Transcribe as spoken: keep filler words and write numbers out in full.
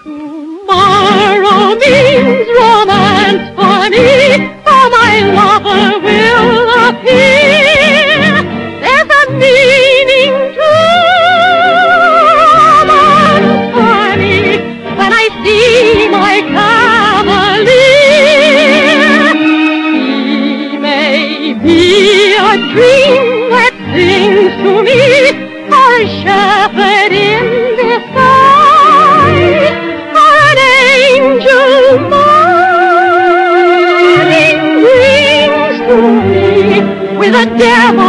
Tomorrow means romance for me, for my lover will appear. There's a meaning to romance for me when I see my cavalier. He may be a dream that sings to me, or a shepherd in disguise, or an angel morning brings to me with a devil